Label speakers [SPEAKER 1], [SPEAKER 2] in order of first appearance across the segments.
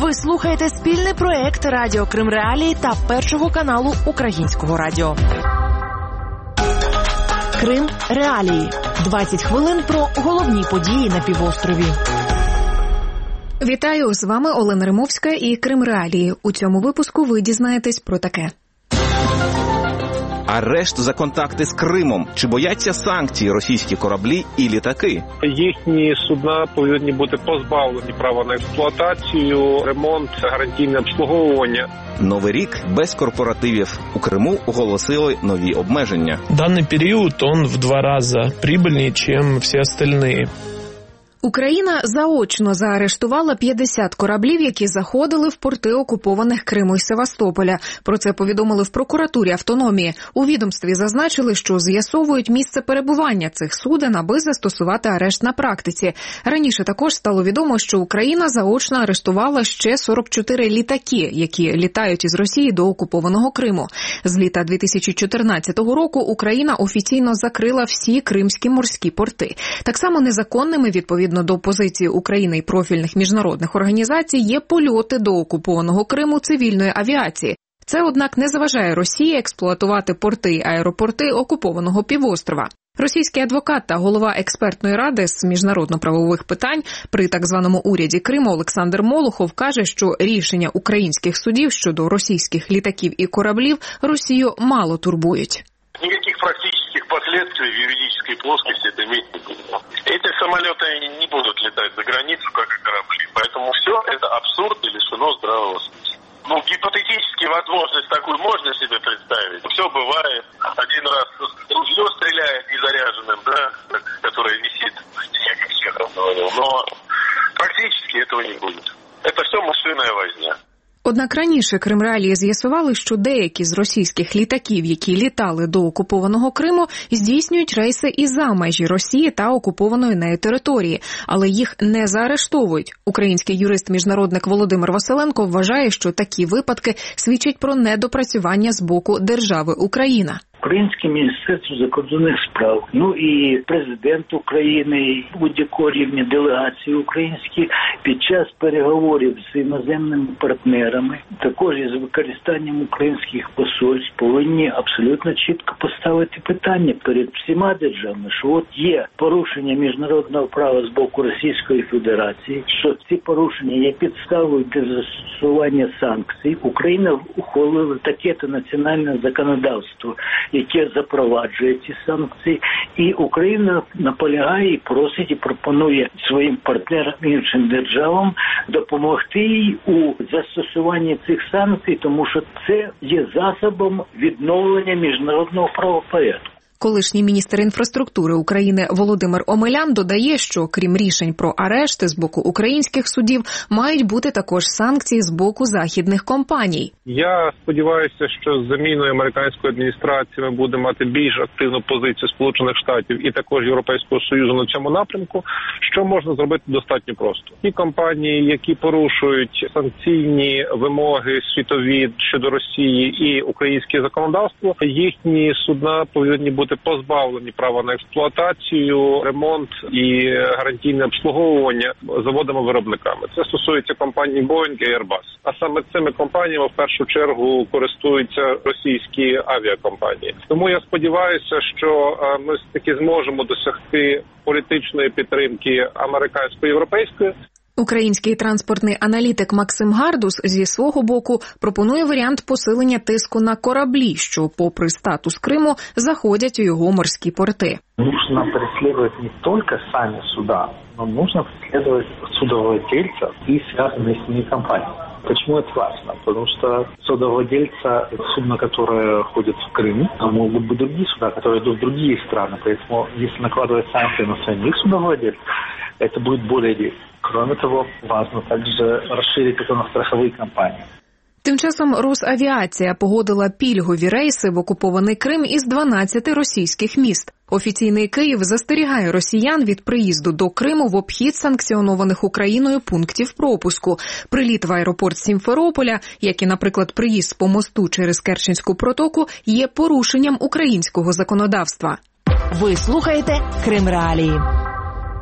[SPEAKER 1] Ви слухаєте спільний проект Радіо Крим Реалії та Першого каналу Українського радіо. Крим Реалії. 20 хвилин про головні події на півострові.
[SPEAKER 2] Вітаю, з вами Олена Римовська і Крим Реалії. У цьому випуску ви дізнаєтесь про таке.
[SPEAKER 3] Арешт за контакти з Кримом. Чи бояться санкцій російські кораблі і літаки?
[SPEAKER 4] Їхні судна повинні бути позбавлені права на експлуатацію, ремонт, гарантійне обслуговування.
[SPEAKER 3] Новий рік без корпоративів. У Криму оголосили нові обмеження.
[SPEAKER 5] Даний період, он в 2 рази прибильнее, чем всі остальные.
[SPEAKER 2] Україна заочно заарештувала 50 кораблів, які заходили в порти окупованих Криму і Севастополя. Про це повідомили в прокуратурі автономії. У відомстві зазначили, що з'ясовують місце перебування цих суден, аби застосувати арешт на практиці. Раніше також стало відомо, що Україна заочно арештувала ще 44 літаки, які літають із Росії до окупованого Криму. З літа 2014 року Україна офіційно закрила всі кримські морські порти. Так само незаконними, відповідно до позиції України і профільних міжнародних організацій, є польоти до окупованого Криму цивільної авіації. Це, однак, не заважає Росії експлуатувати порти і аеропорти окупованого півострова. Російський адвокат та голова експертної ради з міжнародно-правових питань при так званому уряді Криму Олександр Молохов каже, що рішення українських судів щодо російських літаків і кораблів Росію мало турбують.
[SPEAKER 6] Никаких практических последствий в юридической плоскости это иметь не будет. Эти самолеты не будут летать за границу, как и корабли. Поэтому все это абсурд и лишено здравого смысла. Ну, гипотетически возможность такую можно себе представить. Все бывает. Один раз ружье стреляет незаряженным, да, которое висит в стене, как Чехов говорил. Но практически этого не будет. Это все мышиная возня.
[SPEAKER 2] Однак раніше Крим Реалії з'ясували, що деякі з російських літаків, які літали до окупованого Криму, здійснюють рейси і за межі Росії та окупованої нею території, але їх не заарештовують. Український юрист-міжнародник Володимир Василенко вважає, що такі випадки свідчать про недопрацювання з боку держави Україна.
[SPEAKER 7] Українське Міністерство закордонних справ, і президент України, будь-якого рівня делегації українські під час переговорів з іноземними партнерами, також із використанням українських посольств, повинні абсолютно чітко поставити питання перед всіма державами, що от є порушення міжнародного права з боку Російської Федерації, що ці порушення є підставою для застосування санкцій. Україна ухвалила таке-то національне законодавство, яке запроваджує ці санкції, і Україна наполягає і просить, і пропонує своїм партнерам іншим державам допомогти їй у застосуванні цих санкцій, тому що це є засобом відновлення міжнародного правопорядку.
[SPEAKER 2] Колишній міністр інфраструктури України Володимир Омелян додає, що крім рішень про арешти з боку українських судів, мають бути також санкції з боку західних компаній.
[SPEAKER 4] Я сподіваюся, що з заміною американської адміністрації ми будемо мати більш активну позицію Сполучених Штатів і також Європейського Союзу на цьому напрямку, що можна зробити достатньо просто. Ті компанії, які порушують санкційні вимоги світові щодо Росії і українське законодавство, їхні судна повинні бути позбавлені права на експлуатацію, ремонт і гарантійне обслуговування заводами-виробниками. Це стосується компаній Boeing і Airbus. А саме цими компаніями в першу чергу користуються російські авіакомпанії. Тому я сподіваюся, що ми таки зможемо досягти політичної підтримки американсько-європейської.
[SPEAKER 2] Український транспортний аналітик Максим Гардус зі свого боку пропонує варіант посилення тиску на кораблі, що, попри статус Криму, заходять у його морські порти.
[SPEAKER 8] Нужно преследовать не только сами суда, но нужно преследовать судовладельцев и связанные с ними компании. Почему это важно? Потому что судовладельца судна, которое ходит в Крым, могут быть другие суда, которые идут в другие страны. Поэтому, если накладывать санкции на самих судовладельцев, это будет более действенно. Кроме того, важно также расширить страховые компании.
[SPEAKER 2] Тим часом Росавіація погодила пільгові рейси в окупований Крим із 12 російських міст. Офіційний Київ застерігає росіян від приїзду до Криму в обхід санкціонованих Україною пунктів пропуску. Приліт в аеропорт Сімферополя, як і, наприклад, приїзд по мосту через Керченську протоку, є порушенням українського законодавства.
[SPEAKER 1] Ви слухаєте Крим Реалії.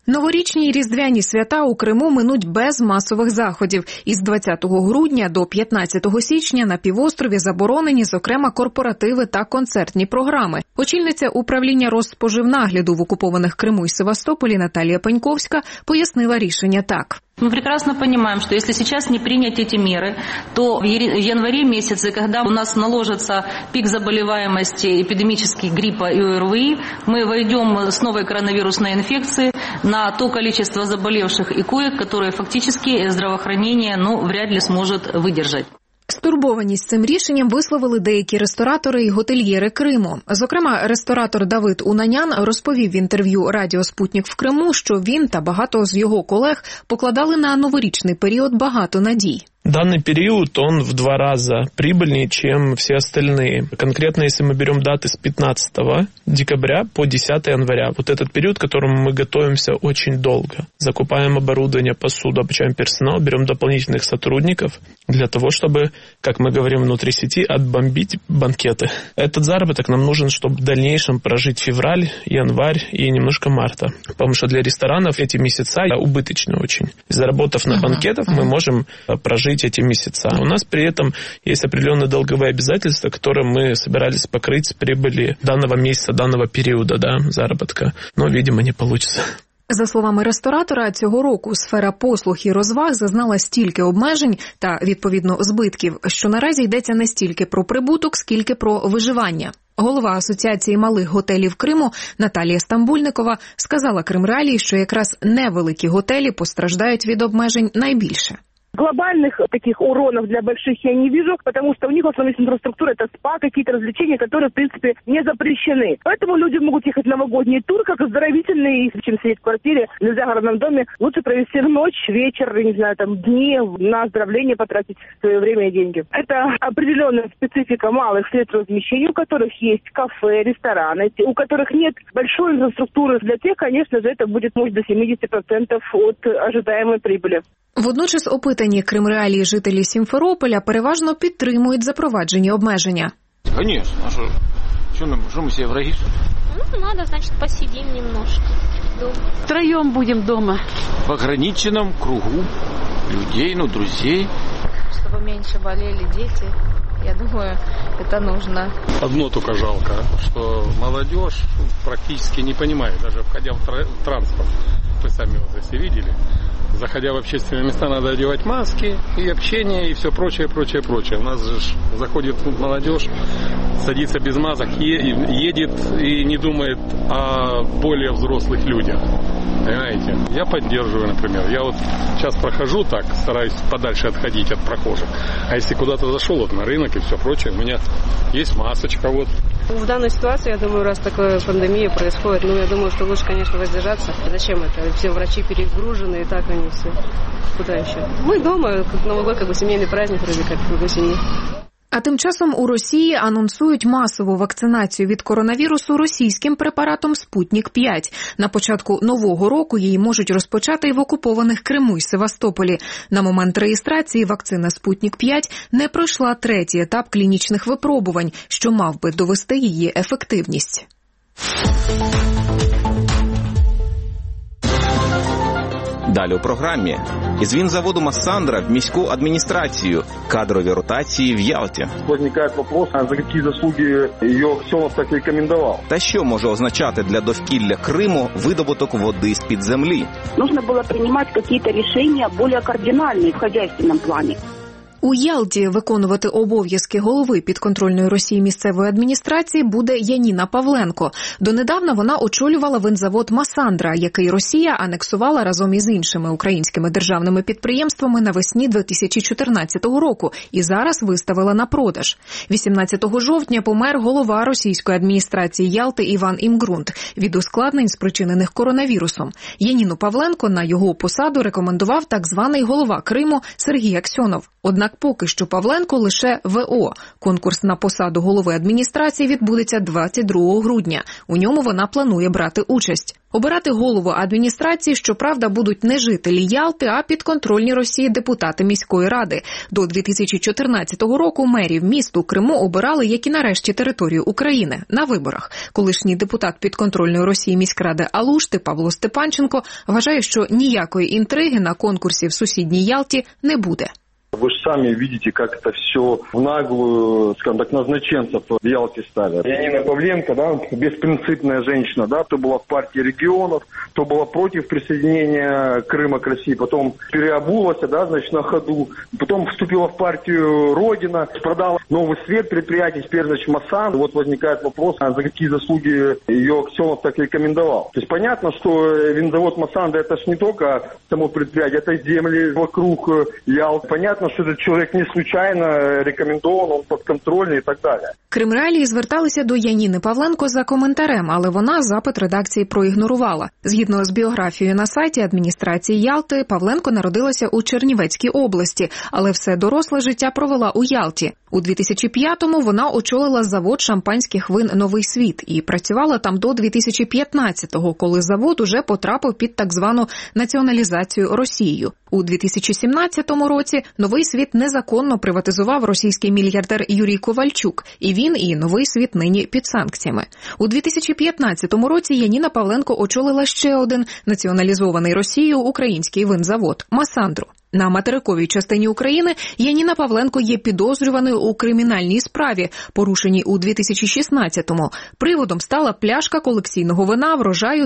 [SPEAKER 2] Новорічні й різдвяні свята у Криму минуть без масових заходів. Із 20 грудня до 15 січня на півострові заборонені, зокрема, корпоративи та концертні програми. Очільниця управління Розспоживнагляду в окупованих Криму і Севастополі Наталія Пеньковська пояснила рішення так.
[SPEAKER 9] Мы прекрасно понимаем, что если сейчас не принять эти меры, то в январе месяце, когда у нас наложится пик заболеваемости эпидемических гриппа и ОРВИ, мы войдем с новой коронавирусной инфекцией на то количество заболевших и коек, которые фактически здравоохранение вряд ли сможет выдержать.
[SPEAKER 2] Стурбованість цим рішенням висловили деякі ресторатори і готельєри Криму. Зокрема, ресторатор Давид Унанян розповів в інтерв'ю радіо «Спутник» в Криму, що він та багато з його колег покладали на новорічний період багато надій.
[SPEAKER 5] Данный период, он в 2 раза прибыльнее, чем все остальные. Конкретно, если мы берем даты с 15 декабря по 10 января, вот этот период, к которому мы готовимся очень долго. Закупаем оборудование, посуду, обучаем персонал, берем дополнительных сотрудников для того, чтобы, как мы говорим внутри сети, отбомбить банкеты. Этот заработок нам нужен, чтобы в дальнейшем прожить февраль, январь и немножко марта. Потому что для ресторанов эти месяца убыточны очень. Заработав на банкетах, мы можем прожить эти месяца. У нас при этом есть определенные долговые обязательства, которые мы собирались покрыть с прибыли данного месяца, данного периода, заработка. Но, видимо, не получится.
[SPEAKER 2] За словами ресторатора, цього року сфера послуг і розваг зазнала стільки обмежень та, відповідно, збитків, що наразі йдеться не стільки про прибуток, скільки про виживання. Голова Асоціації малих готелів Криму Наталія Стамбульникова сказала Кримреалії, що якраз невеликі готелі постраждають від обмежень найбільше.
[SPEAKER 10] Глобальных таких уронов для больших я не вижу, потому что у них в основном есть инфраструктура, это спа, какие-то развлечения, которые, в принципе, не запрещены. Поэтому люди могут ехать в новогодний тур, как оздоровительный, чем сидеть в квартире или в загородном доме. Лучше провести ночь, вечер, не знаю, дни на оздоровление, потратить свое время и деньги. Это определенная специфика малых средств размещения, у которых есть кафе, рестораны, у которых нет большой инфраструктуры. Для тех, конечно же, это будет, может, до 70% от ожидаемой прибыли.
[SPEAKER 2] Водночас опитані Кримреалії жителі Сімферополя переважно підтримують запроваджені обмеження.
[SPEAKER 11] Конечно, а что мы себе враги?
[SPEAKER 12] Надо, значит, посидим немножко дома.
[SPEAKER 13] Втроем будем дома.
[SPEAKER 11] В ограниченном кругу людей, друзей.
[SPEAKER 12] Чтобы меньше болели дети, я думаю, это нужно.
[SPEAKER 14] Одно только жалко, что молодежь практически не понимает, даже входя в транспорт. Вы сами вот все видели. Заходя в общественные места, надо одевать маски, и общение, и все прочее, прочее, прочее. У нас же заходит молодежь, садится без масок, едет и не думает о более взрослых людях. Понимаете? Я поддерживаю, например. Я вот сейчас прохожу так, стараюсь подальше отходить от прохожих. А если куда-то зашел, вот на рынок и все прочее, у меня есть масочка вот.
[SPEAKER 15] В данной ситуации, я думаю, раз такая пандемия происходит, я думаю, что лучше, конечно, воздержаться. Зачем это? Все врачи перегружены, и так они все. Куда еще? Мы дома, как Новый год, как бы семейный праздник, вроде как, в кругу семьи.
[SPEAKER 2] А тим часом у Росії анонсують масову вакцинацію від коронавірусу російським препаратом «Спутник-5». На початку нового року її можуть розпочати і в окупованих Криму й Севастополі. На момент реєстрації вакцина «Спутник-5» не пройшла 3-й етап клінічних випробувань, що мав би довести її ефективність.
[SPEAKER 3] Далі у програмі. Із вінзаводу «Массандра» в міську адміністрацію. Кадрові ротації в Ялті.
[SPEAKER 16] Возникає вопрос, а за які заслуги її Аксьонов так рекомендував.
[SPEAKER 3] Та що може означати для довкілля Криму видобуток води з-під землі?
[SPEAKER 17] Нужно було приймати якісь рішення більш кардинальні в хозяйственному плані.
[SPEAKER 2] У Ялті виконувати обов'язки голови підконтрольної Росії місцевої адміністрації буде Яніна Павленко. Донедавна вона очолювала винзавод «Массандра», який Росія анексувала разом із іншими українськими державними підприємствами навесні 2014 року і зараз виставила на продаж. 18 жовтня помер голова російської адміністрації Ялти Іван Імґрунт від ускладнень, спричинених коронавірусом. Яніну Павленко на його посаду рекомендував так званий голова Криму Сергій Аксьонов. Однак поки що Павленко лише ВО. Конкурс на посаду голови адміністрації відбудеться 22 грудня. У ньому вона планує брати участь. Обирати голову адміністрації, щоправда, будуть не жителі Ялти, а підконтрольні Росії депутати міської ради. До 2014 року мерів міст у Криму обирали, як і нарешті територію України, на виборах. Колишній депутат підконтрольної Росії міськради Алушти Павло Степанченко вважає, що ніякої інтриги на конкурсі в сусідній Ялті не буде.
[SPEAKER 16] Вы же сами видите, как это все в наглую, скажем так, назначенцев в Ялте ставят. Янина Павленко, да, беспринципная женщина, да, то была в партии регионов, то была против присоединения Крыма к России, потом переобулась, да, значит, на ходу, потом вступила в партию Родина, продала Новый Свет предприятий, теперь, значит, Массан. Вот возникает вопрос, за какие заслуги ее Аксенов так рекомендовал. То есть понятно, что винзавод Массан, да, это ж не только само предприятие, это земли вокруг Ялты. Понятно, що цей чоловік не случайно рекомендований, він підконтрольний і так далі.
[SPEAKER 2] Кримреалії зверталися до Яніни Павленко за коментарем, але вона запит редакції проігнорувала. Згідно з біографією на сайті адміністрації Ялти, Павленко народилася у Чернівецькій області, але все доросле життя провела у Ялті. У 2005-му вона очолила завод шампанських вин «Новий світ» і працювала там до 2015-го, коли завод уже потрапив під так звану націоналізацію Росією. У 2017 році «Новий світ» незаконно приватизував російський мільярдер Юрій Ковальчук, і він, і «Новий світ» нині під санкціями. У 2015 році Яніна Павленко очолила ще один націоналізований Росією український винзавод – «Масандру». На материковій частині України Яніна Павленко є підозрюваною у кримінальній справі, порушеній у 2016-му. Приводом стала пляшка колекційного вина врожаю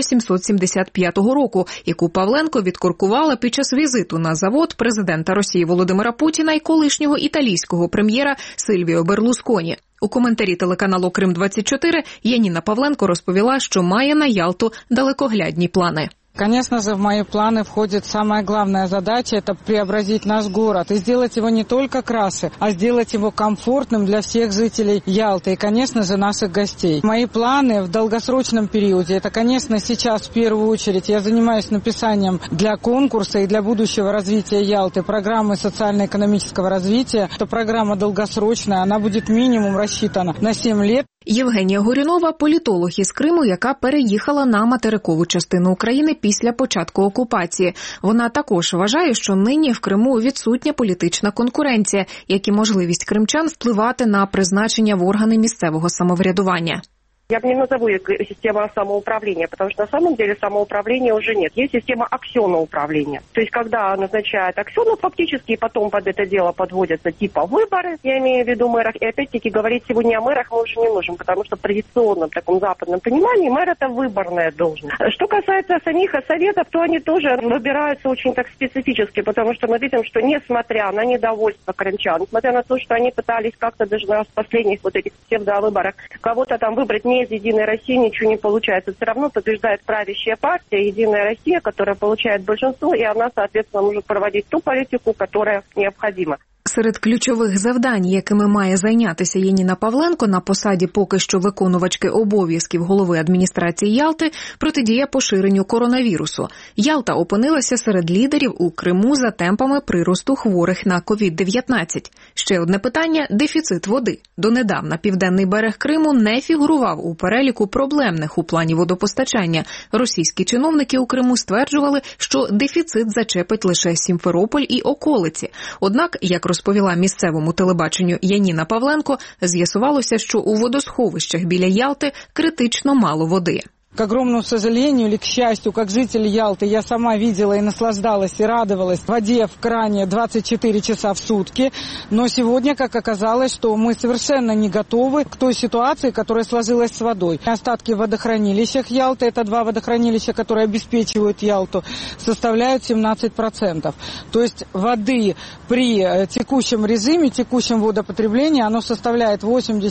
[SPEAKER 2] 1775 року, яку Павленко відкоркувала під час візиту на завод президента Росії Володимира Путіна і колишнього італійського прем'єра Сильвіо Берлусконі. У коментарі телеканалу «Крим-24» Яніна Павленко розповіла, що має на Ялту далекоглядні плани.
[SPEAKER 18] Конечно же, в мои планы входит самая главная задача – это преобразить наш город и сделать его не только краше, а сделать его комфортным для всех жителей Ялты и, конечно же, наших гостей. Мои планы в долгосрочном периоде – это, конечно, сейчас в первую очередь я занимаюсь написанием для конкурса и для будущего развития Ялты программы социально-экономического развития. Это программа долгосрочная, она будет минимум рассчитана на 7 лет.
[SPEAKER 2] Євгенія Горюнова – політолог із Криму, яка переїхала на материкову частину України після початку окупації. Вона також вважає, що нині в Криму відсутня політична конкуренція, як і можливість кримчан впливати на призначення в органи місцевого самоврядування.
[SPEAKER 19] Я не назову ее система самоуправления, потому что на самом деле самоуправления уже нет. Есть система аксеноуправления. То есть, когда назначают аксенов фактически, и потом под это дело подводятся типа выборы, я имею в виду мэрах. И опять-таки говорить сегодня о мэрах мы уже не можем, потому что в традиционном таком западном понимании мэр – это выборная должность. Что касается самих советов, то они тоже выбираются очень так специфически, потому что мы видим, что несмотря на недовольство крымчан, несмотря на то, что они пытались как-то даже на последних вот этих псевдовыборах кого-то там выбрать не из «Единой России», ничего не получается. Все равно побеждает правящая партия «Единая Россия», которая получает большинство, и она, соответственно, может проводить ту политику, которая необходима.
[SPEAKER 2] Серед ключових завдань, якими має зайнятися Яніна Павленко на посаді поки що виконувачки обов'язків голови адміністрації Ялти, протидія поширенню коронавірусу. Ялта опинилася серед лідерів у Криму за темпами приросту хворих на COVID-19. Ще одне питання – дефіцит води. Донедавна південний берег Криму не фігурував у переліку проблемних у плані водопостачання. Російські чиновники у Криму стверджували, що дефіцит зачепить лише Сімферополь і околиці. Однак, як розповіла місцевому телебаченню Яніна Павленко, з'ясувалося, що у водосховищах біля Ялти критично мало води.
[SPEAKER 18] К огромному сожалению или к счастью, как житель Ялты, я сама видела и наслаждалась, и радовалась воде в кране 24 часа в сутки. Но сегодня, как оказалось, что мы совершенно не готовы к той ситуации, которая сложилась с водой. Остатки в водохранилищах Ялты, это 2 водохранилища, которые обеспечивают Ялту, составляют 17%. То есть воды при текущем режиме, текущем водопотреблении, оно составляет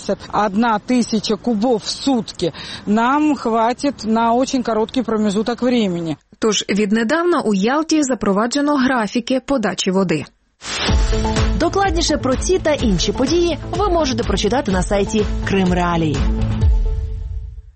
[SPEAKER 18] 81 тысяча кубов в сутки. Нам хватит на очень короткий промежуток времени.
[SPEAKER 2] Тож віднедавна у Ялті запроваджено графіки подачі води.
[SPEAKER 1] Докладніше про ці та інші події ви можете прочитати на сайті Крим Реалії.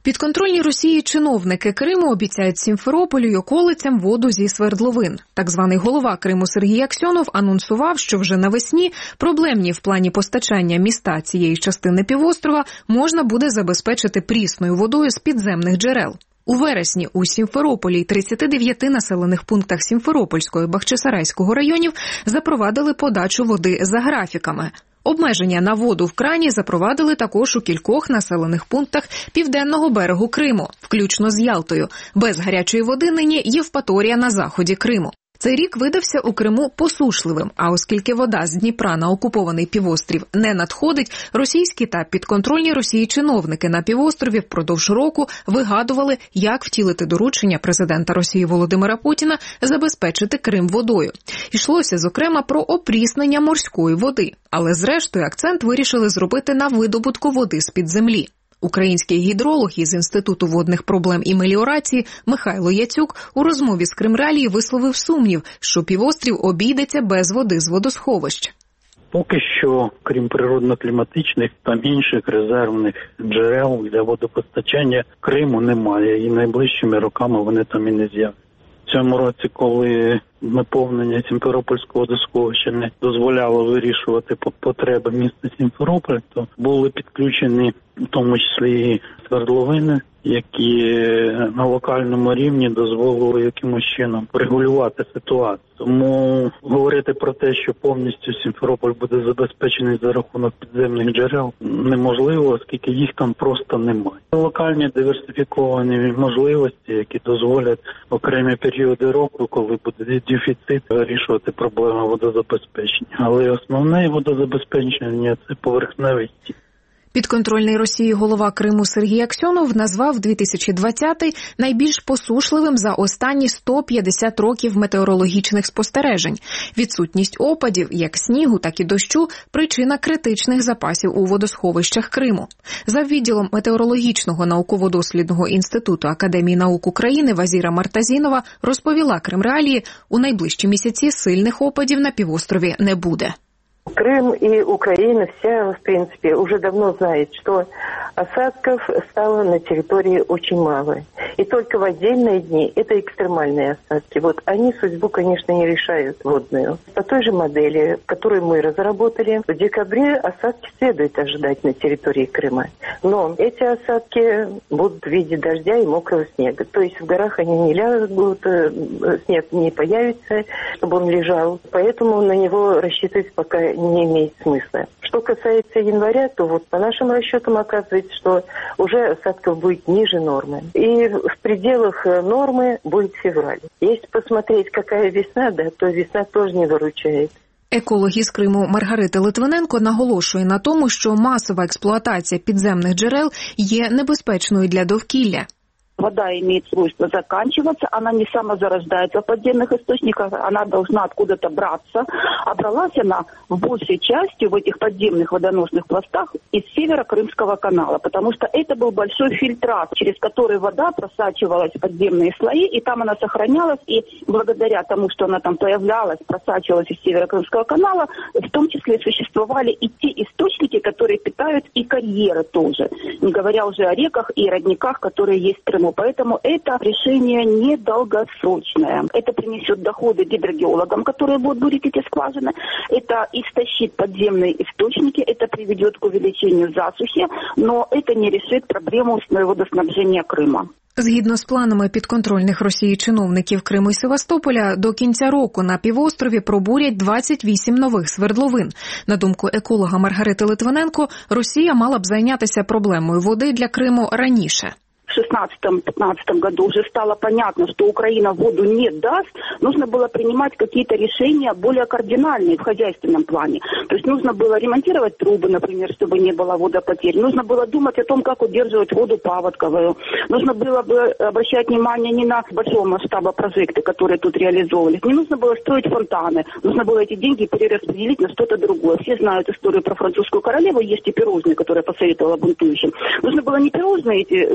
[SPEAKER 2] Підконтрольні Росії чиновники Криму обіцяють Сімферополю й околицям воду зі свердловин. Так званий голова Криму Сергій Аксьонов анонсував, що вже навесні проблемні в плані постачання міста цієї частини півострова можна буде забезпечити прісною водою з підземних джерел. У вересні у Сімферополі й 39 населених пунктах Сімферопольського і Бахчисарайського районів запровадили подачу води за графіками. Обмеження на воду в крані запровадили також у кількох населених пунктах південного берегу Криму, включно з Ялтою. Без гарячої води нині Євпаторія на заході Криму. Цей рік видався у Криму посушливим, а оскільки вода з Дніпра на окупований півострів не надходить, російські та підконтрольні Росії чиновники на півострові впродовж року вигадували, як втілити доручення президента Росії Володимира Путіна забезпечити Крим водою. Йшлося, зокрема, про опріснення морської води, але зрештою акцент вирішили зробити на видобутку води з-під землі. Український гідролог із Інституту водних проблем і меліорації Михайло Яцюк у розмові з Кримреалії висловив сумнів, що півострів обійдеться без води з водосховищ.
[SPEAKER 20] Поки що, крім природно-кліматичних та інших резервних джерел для водопостачання, Криму немає і найближчими роками вони там і не з'являться. В цьому році, коли наповнення Сімферопольського водосховища не дозволяло вирішувати потреби міста Сімферополь, то були підключені в тому числі і свердловини, які на локальному рівні дозволили якимось чином регулювати ситуацію. Тому говорити про те, що повністю Сімферополь буде забезпечений за рахунок підземних джерел, неможливо, оскільки їх там просто немає. Локальні диверсифіковані можливості, які дозволять окремі періоди року, коли буде дефіцит, вирішувати проблему водозабезпечення. Але основне водозабезпечення – це поверхневий стік.
[SPEAKER 2] Підконтрольний Росії голова Криму Сергій Аксьонов назвав 2020-й найбільш посушливим за останні 150 років метеорологічних спостережень. Відсутність опадів, як снігу, так і дощу – причина критичних запасів у водосховищах Криму. За відділом Метеорологічного науково-дослідного інституту Академії наук України Вазіра Мартазінова розповіла Кримреалії, у найближчі місяці сильних опадів на півострові не буде.
[SPEAKER 21] Крым и Украина вся, в принципе, уже давно знает, что осадков стало на территории очень мало. И только в отдельные дни это экстремальные осадки. Вот они судьбу, конечно, не решают водную. По той же модели, которую мы разработали, в декабре осадки следует ожидать на территории Крыма. Но эти осадки будут в виде дождя и мокрого снега. То есть в горах они не лягут, снег не появится, чтобы он лежал. Поэтому на него рассчитывать пока не имеет смысла. Что касается января, то вот по нашим расчетам оказывается, что уже осадков будет ниже нормы. И в пределах нормы будет февраль. Если посмотреть, какая весна, да, то весна тоже не выручает.
[SPEAKER 2] Еколог із Криму Маргарита Литвиненко наголошує на тому, що масова експлуатація підземних джерел є небезпечною для довкілля.
[SPEAKER 17] Вода имеет свойство заканчиваться, она не самозарождается в подземных источниках, она должна откуда-то браться. А бралась она в большей части в этих подземных водоносных пластах из Северо-Крымского канала, потому что это был большой фильтрат, через который вода просачивалась в подземные слои, и там она сохранялась, и благодаря тому, что она там появлялась, просачивалась из Северо-Крымского канала, в том числе существовали и те источники, которые питают и карьеры тоже, не говоря уже о реках и родниках, которые есть в Крыму. Поэтому это решение недолгосрочное. Это принесет доходы гидрогеологам, которые будут бурить эти скважины. Это истощит подземные источники, это приведет к увеличению засухи, но это не решит проблему водоснабжения Крыма.
[SPEAKER 2] Згідно з планами підконтрольних Росії чиновників Криму і Севастополя, до кінця року на півострові пробурять 28 нових свердловин. На думку еколога Маргарити Литвиненко, Росія мала б зайнятися проблемою води для Криму раніше.
[SPEAKER 17] В 2016-2015 году уже стало понятно, что Украина воду не даст, нужно было принимать какие-то решения более кардинальные в хозяйственном плане. То есть нужно было ремонтировать трубы, например, чтобы не было водопотерь. Нужно было думать о том, как удерживать воду паводковую. Нужно было бы обращать внимание не на большого масштаба проекты, которые тут реализовывались. Не нужно было строить фонтаны. Нужно было эти деньги перераспределить на что-то другое. Все знают историю про французскую королеву, есть и пирожные, которые посоветовала бунтующим. Нужно было не пирожные эти кидать,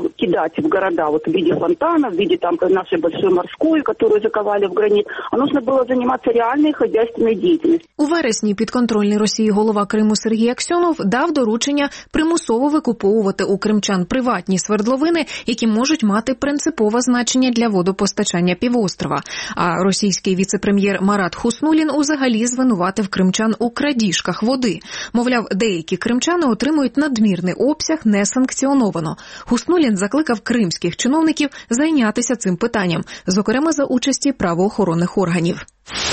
[SPEAKER 17] загружать в города вот в виде фонтанов, в виде там нашей большой морской, которую заковали в гранит, а нужно было заниматься реальной хозяйственной деятельностью.
[SPEAKER 2] У вересні підконтрольний Росії голова Криму Сергій Аксьонов дав доручення примусово викуповувати у кримчан приватні свердловини, які можуть мати принципове значення для водопостачання півострова. А російський віце-прем'єр Марат Хуснуллін взагалі звинуватив кримчан у крадіжках води. Мовляв, деякі кримчани отримують надмірний обсяг несанкціоновано. Хуснуллін закликав кримських чиновників зайнятися цим питанням, зокрема за участі правоохоронних органів.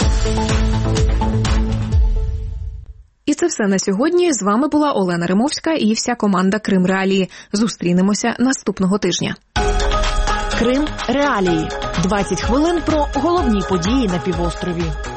[SPEAKER 2] І це все на сьогодні. З вами була Олена Римовська і вся команда Крим Реалії. Зустрінемося наступного тижня.
[SPEAKER 1] Крим Реалії. 20 хвилин про головні події на півострові.